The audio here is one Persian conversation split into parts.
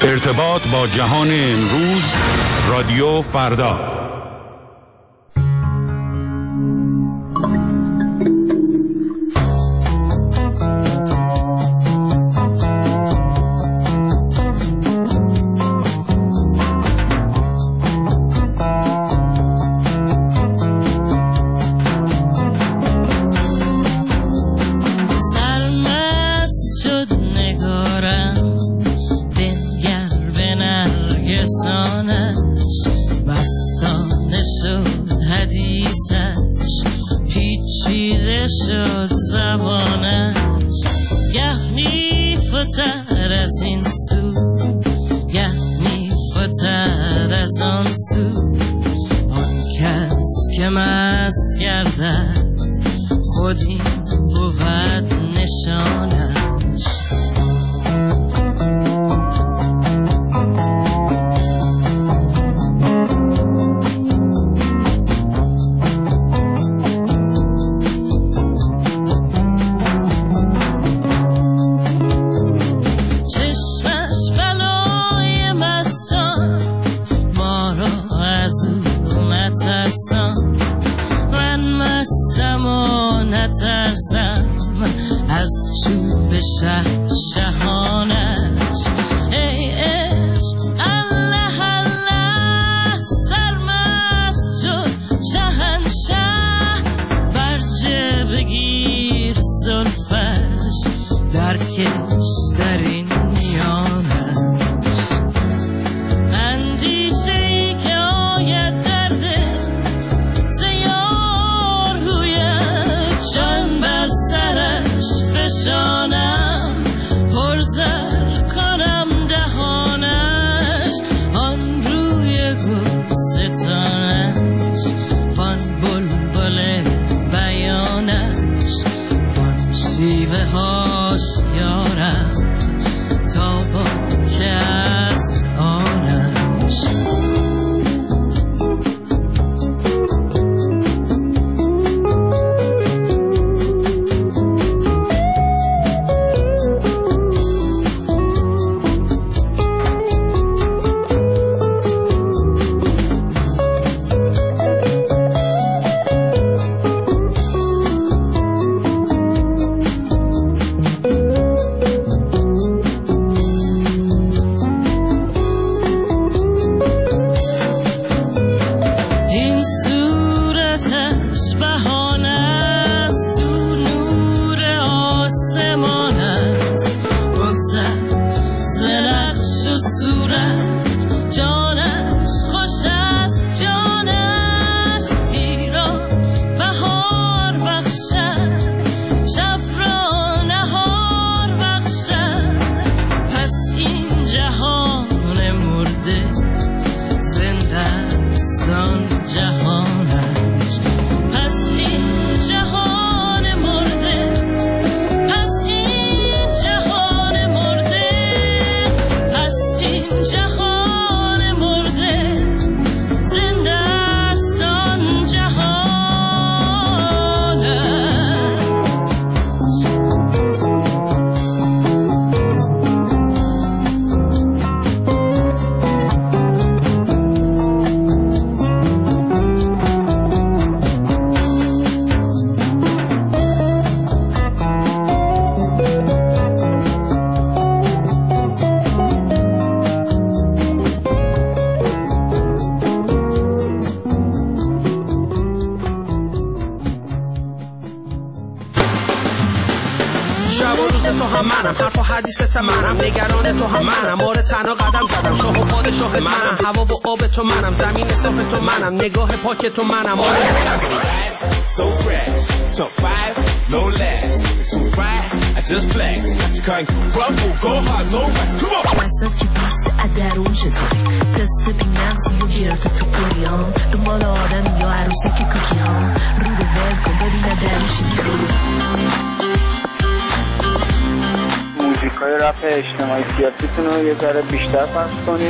ارتباط با جهان امروز، رادیو فردا. شد زبانش گه میفتر از این سو گه میفتر از آن سو. آن کس که مست گردد خود این بود نشانش. نترسم از چوب شهانش. ای عشق الله الله سرمست شد شهنشه. برجه بگیر زلفش درکش در این میانش. اندیشه ای که آید در دل چند بر سرش فشانم پرزر کنم دهانش. آن روی گلستانش وان بلبل بیانش وان شیوه هاش یارم تا با که است آنش. حدیثت منم نگران تو هم منم آره تنها قدم زدم شاه و پادشاه منم هوا و آب تو منم زمین صاف تو منم نگاه پاک تو منم آره. So fresh, top 5, no less. So right, I just flex. I can't crumble, go hard, no rest. Come on. وسط که پوست ادرون چطوری دست بی نقصی و گیرت تو قریان دنبال آدم یا عروسی که کوکی ها رو به ول کن ببینه دروشی میخوری. موزیکای رپ اجتماعی سیاسیتون رو یه ذره بیشتر پخش کنید.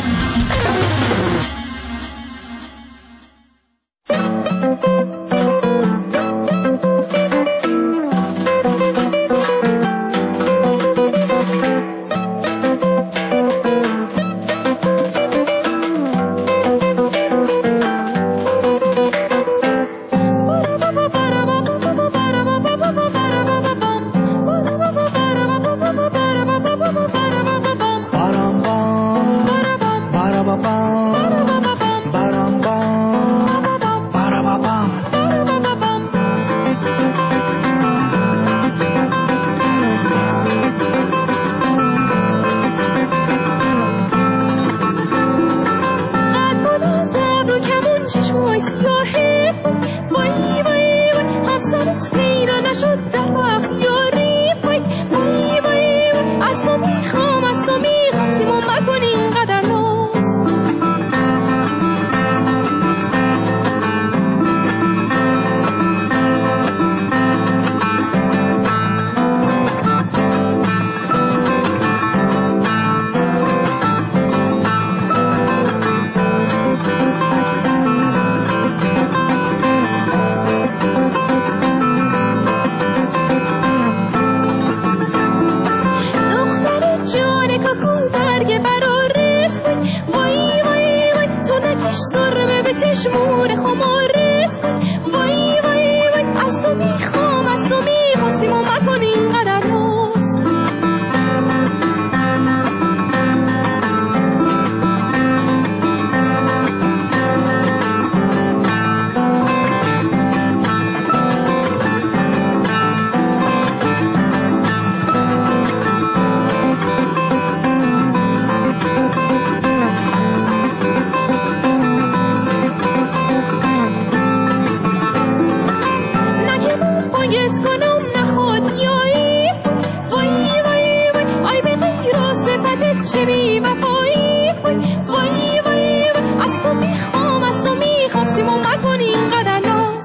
چه بی وفایی وای وای از تو میخوام سیمون مکن اینقدر ناز.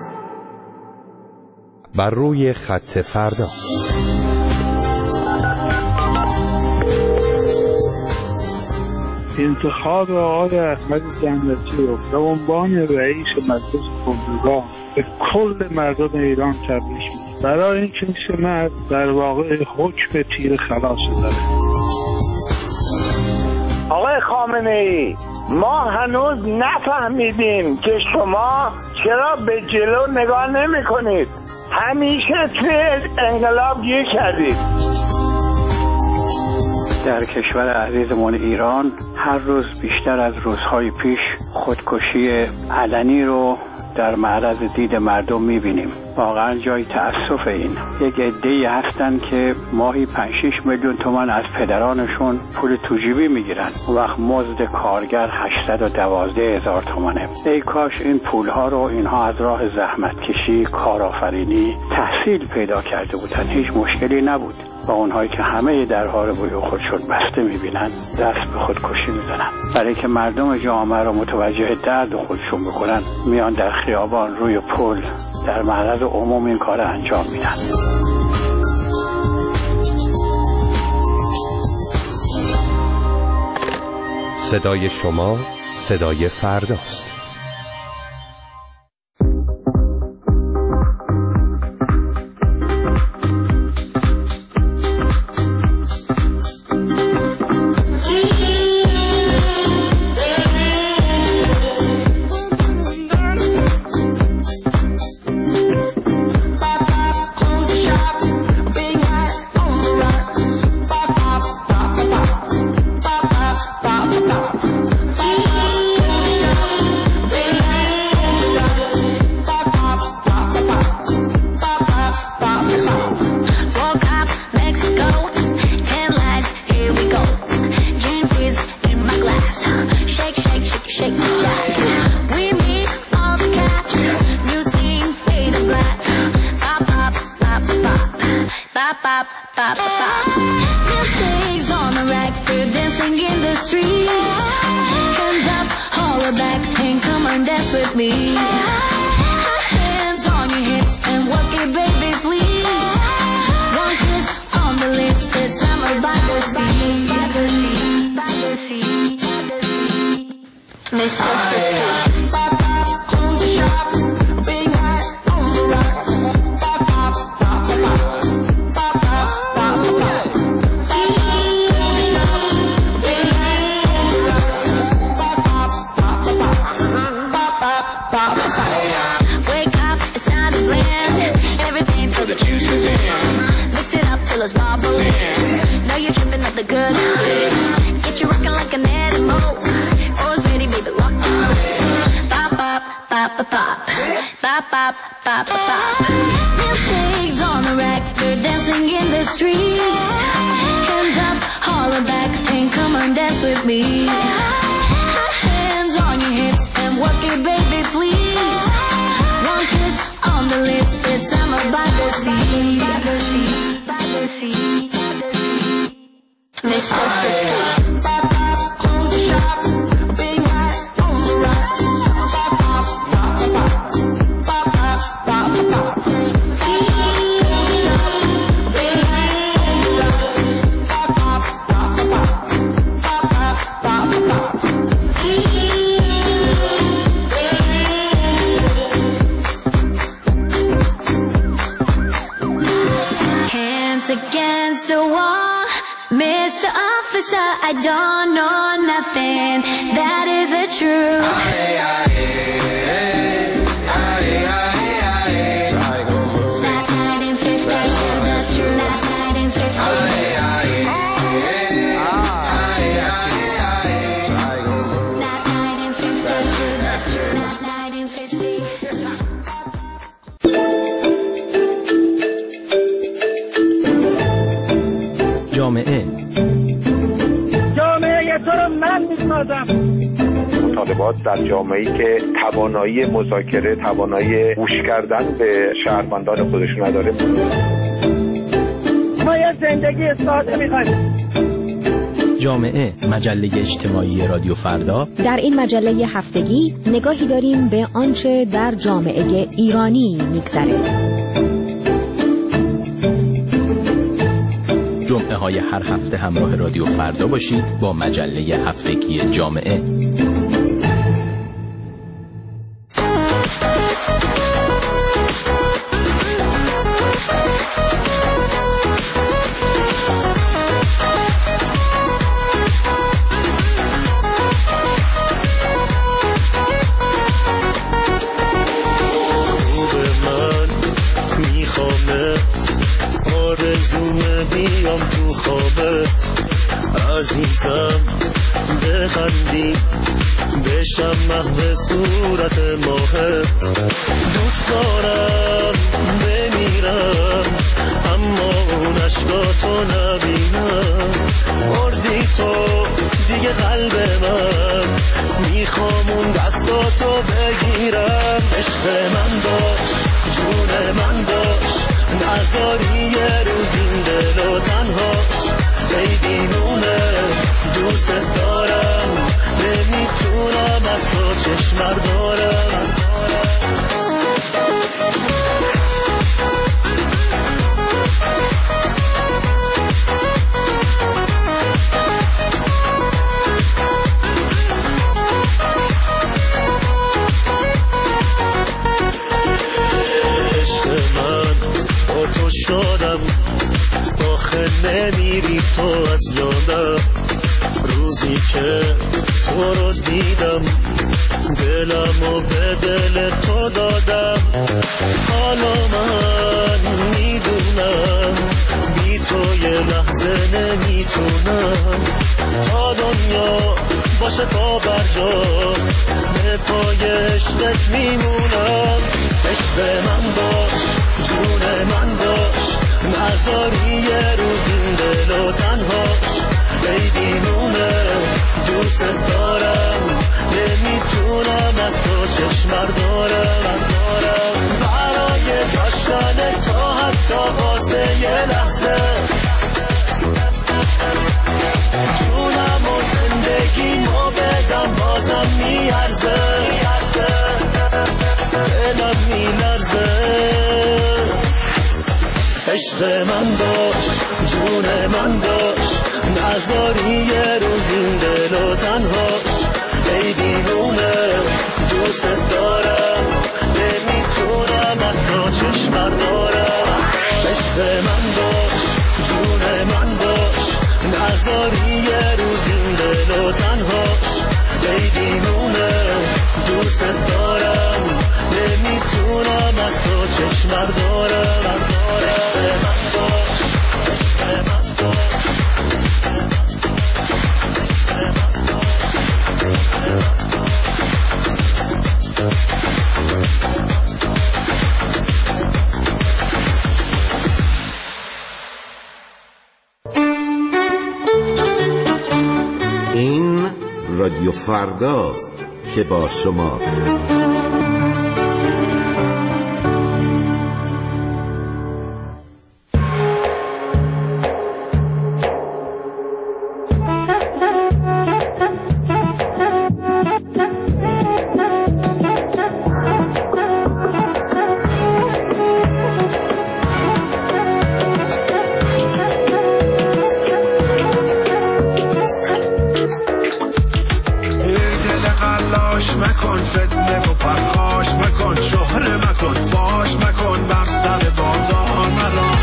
بر روی خط فردا. انتخاب آقای احمد جنتی رو به عنوان رئیس مجلس قوم‌گاه به کل مردم ایران تبریک میگم، برای اینکه این مرد در واقع حکم تیر خلاص داره. آقای خامنه‌ای، ما هنوز نفهمیدیم که شما چرا به جلو نگاه نمی کنید. همیشه توی انقلاب گیر کردید. در کشور عزیزمون ایران هر روز بیشتر از روزهای پیش خودکشی علنی رو در معرض دید مردم میبینیم. واقعا جای تأسف این. یک عده‌ای هستن که ماهی 5-6 میلیون تومان از پدرانشون پول توجیبی میگیرن. اون وقت مزد کارگر 812,000 تومانه. ای کاش این پولها رو اینها از راه زحمت کشی، کارآفرینی، تحصیل پیدا کرده بودن. هیچ مشکلی نبود. با اونهایی که همه درها رو روی خودشون بسته میبینن دست به خودکشی میزنن. برای که مردم جامعه رو متوجه درد خودشون بکنن میان در خیابان، روی پل، در معرض عموم این کار انجام میدن. صدای شما صدای فرداست. جامعه تو رو من میسازم. مطالبات در جامعه‌ای که توانایی مذاکره، توانایی گوش کردن به شهروندان خودشون نداره. ما یه زندگی ساده میخوایم. جامعه، مجله اجتماعی رادیو فردا. در این مجله هفتگی نگاهی داریم به آنچه در جامعه ایرانی میگذره. جمعه های هر هفته همراه رادیو فردا باشید با مجله هفتگی جامعه. عزیزم بخندی بشم محو صورت ماه، دوست دارم بمیرم اما اون عشقاتو نبینم. مردی تو دیگه قلب من، میخوام اون دستاتو بگیرم. عشق من باش، جون من باش، نذاری یه روز این دلو تنهاش. بیدینونه دوست دارم، نمیتونم از تو چشم دارم. عشق من با تو شادم، آخه نمیری تو از یادم. روزی که تو رو دیدم دلمو به دل تو دادم. حالا من میدونم بی تو یه لحظه نمیتونم. تا دنیا باشه پا بر جا، به پای عشقت میمونم. عشق من باش، جون من باش، نذاری یه روز این دلو تنهاش. بیدینونه دوست دارم، نمیتونم از تو چشم دارم. برای داشتن تو حتی واسه یه لحظه، جونم و زندگیمو بدم بازم میارزه. دلم میلرزه. عشق من باش، جون من باش، نذاری یه روز این دلو تنهاش. ای دیوونه دوست دارم، نمیتونم از تو چشم دارم. عشق من باش، جون من باش، نذاری یه روز این دلو تنهاش. ای دیوونه دوست دارم، نمیتونم از تو چشم دارم. این رادیو فرداست که با شماست. مکن فتنه و پرخاش مکن، شهره مکن، فاش مکن، بر سر بازار مرا.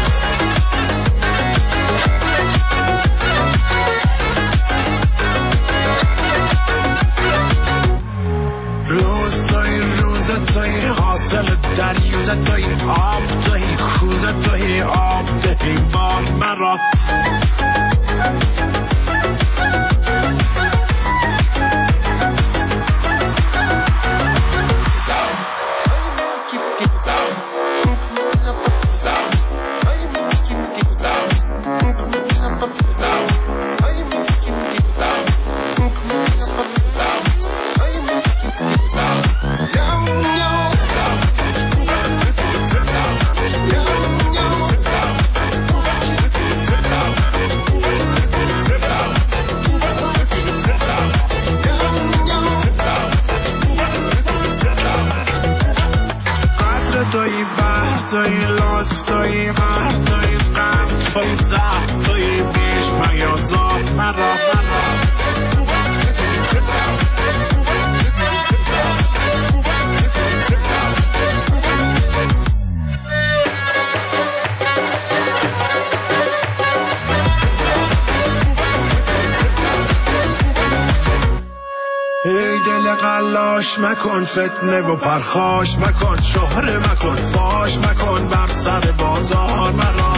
روز توی حاصل دریوز توی آب توی کوز توی آب دهی بار مرا. ای دل قلاش مکن فتنه و پرخاش مکن، شهره مکن فاش مکن، بر سر بازار مرا.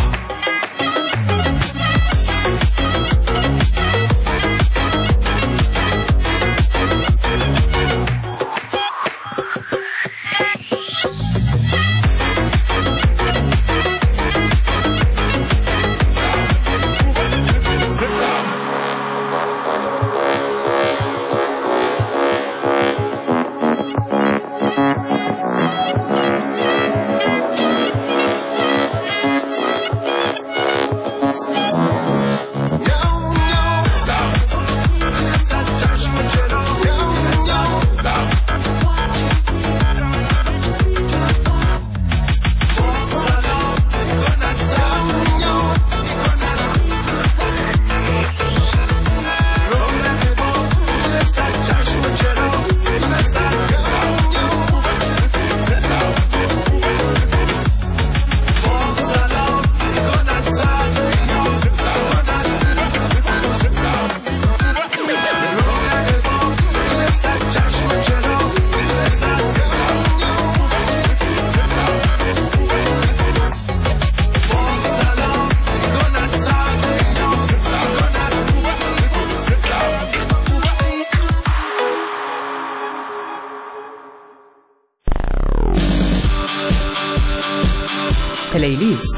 پلیلیست.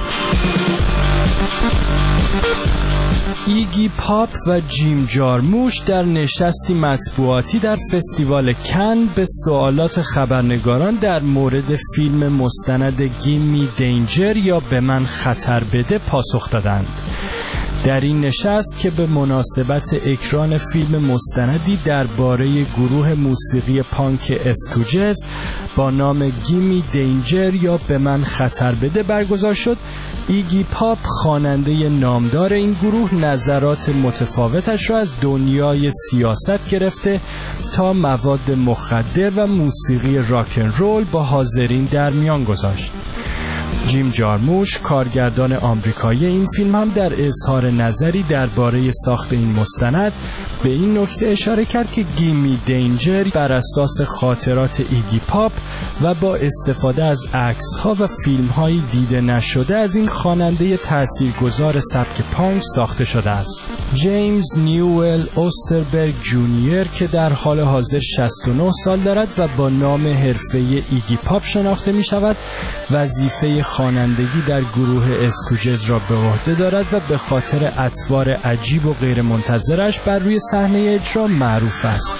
ایگی پاپ و جیم جارموش در نشستی مطبوعاتی در فستیوال کن به سوالات خبرنگاران در مورد فیلم مستند گیمی دینجر یا به من خطر بده پاسخ دادند. در این نشست که به مناسبت اکران فیلم مستندی درباره گروه موسیقی پانک استوجز با نام گیمی دینجر یا به من خطر بده برگزار شد، ایگی پاپ خواننده نامدار این گروه نظرات متفاوتش را از دنیای سیاست گرفته تا مواد مخدر و موسیقی راکن رول با حاضرین در میان گذاشت. جیم جارموش کارگردان آمریکایی این فیلم هم در اظهار نظری درباره ساخت این مستند به این نکته اشاره کرد که گیمی دینجر بر اساس خاطرات ایگی پاپ و با استفاده از عکس‌ها و فیلم‌های دیده نشده از این خواننده تاثیرگذار سبک پانک ساخته شده است. جیمز نیوئل اوستربرگ جونیور که در حال حاضر 69 سال دارد و با نام حرفه‌ای ایگی پاپ شناخته می‌شود، وظیفه خوانندگی در گروه استوجز را به عهده دارد و به خاطر اطوار عجیب و غیر منتظرش بر روی صحنه اجرا معروف است.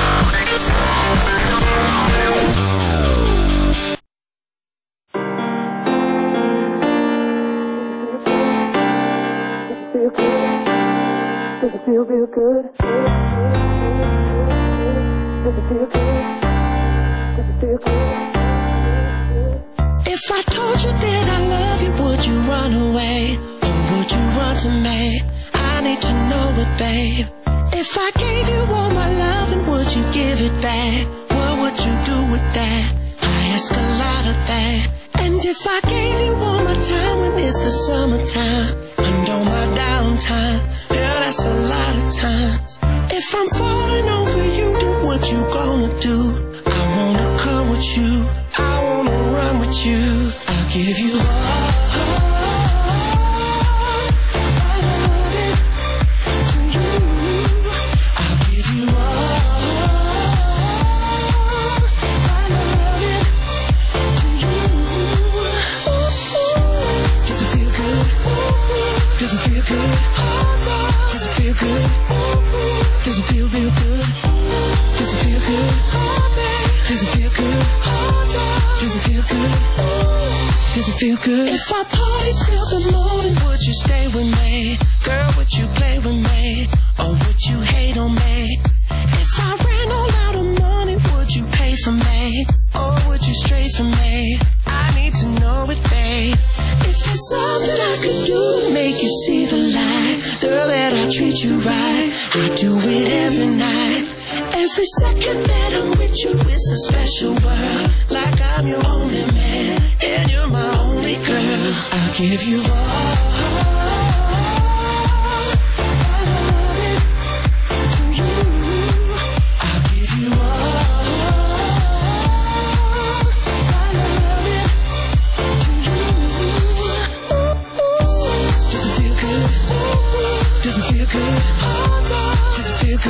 If I told you that I love you, would you run away? Or would you run to me? I need to know it, babe. If I gave you all my love, and would you give it back? What would you do with that? I ask a lot of that. And if I gave you all my time when it's the summertime, and all my downtime, yeah, that's a lot of times. If I'm falling over you, then what you gonna do? I wanna come with you, I wanna run with you. I'll give you all I love it to you. I'll give you all I love it to you. Does it feel good? Does it feel good? Does it feel good? Does it feel real good? Does it feel good? Does it feel good? Does it feel good? Does it feel good? If I party till the morning, would you stay with me? Girl, would you play with me? Or would you hate on me? If I ran all out of money, would you pay for me? Or would you stray from me? I need to know it, babe. If there's something I could do to make you see the light, girl, that I treat you right, I do it every night. Every second that I'm with you is a special world, like I'm your only man, and you're my only girl. I'll give you all I love it to you. I'll give you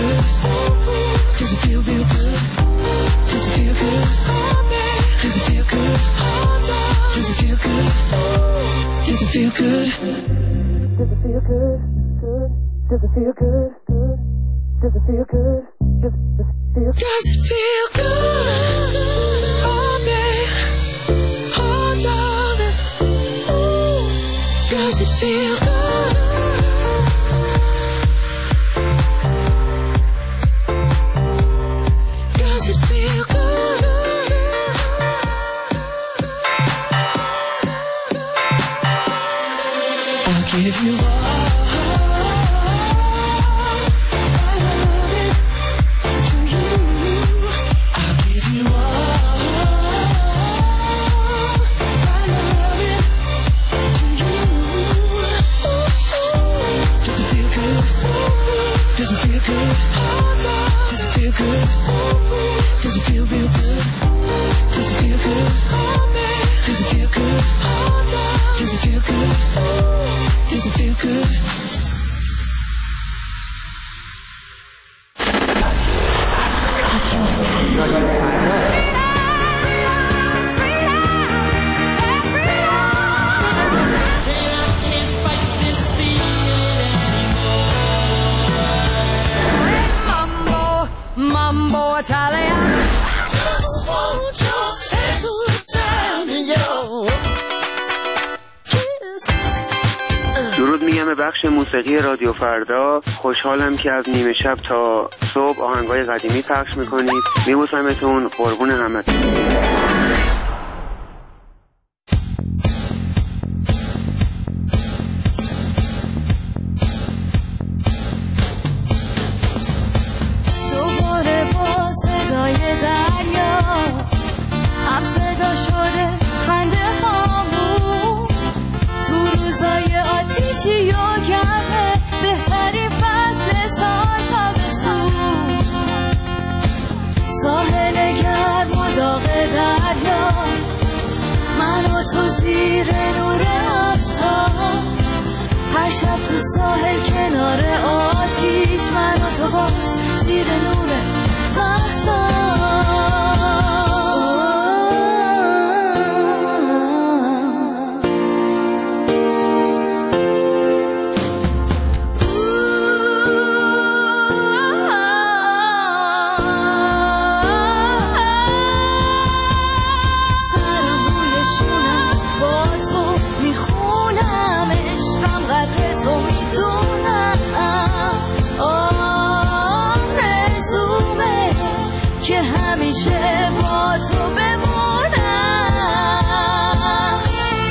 good? Does it feel real good? Does it feel good? Does it feel good? Does it feel good? Does it feel good? Does it feel good? Does it feel good? Does it feel good? Does it feel good? Oh, babe. Oh, darling. Ooh. Does it feel good? Does it feel good? I'll give you all. Does it feel good? Does it feel good? Does it feel real good? Does it feel good? Does it feel good? Does it feel good? Does it feel good? Mambo Italiano. Just want your Italiano. درود میگم به بخش موسیقی رادیو فردا. خوشحالم که از نیمه شب تا صبح آهنگای قدیمی پخش میکنید. میبوسمتون، قربون همتون. هم صدا شده خنده هامون تو روزای آتیشی و گرمه بهترین فصل سال تابستون ساحل گرم و داغ دریا من و تو زیر نور آفتاب هر شب تو ساحل کنار آتیش من و تو باز زیر نور مهتاب همیشه با تو بمونم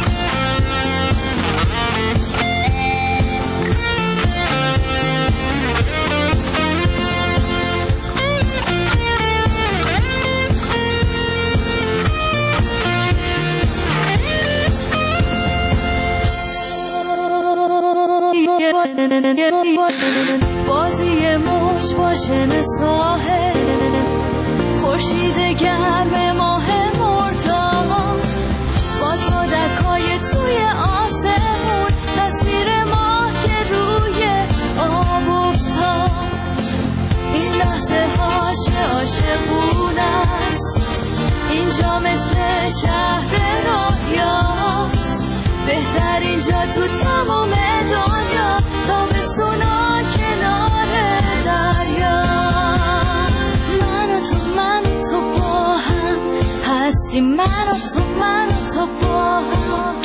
بازی موج باشه ساحل خورشید گرم ماه مرداد با کودکای توی آسمون تصویر ماه که روی آب افتاد این لحظه هاش عاشقونه است اینجا مثل شهر رویاست بهترین جا تو تمام دنیا تابستونا کنار دریاست من و تو با هم هستی من و تو با هم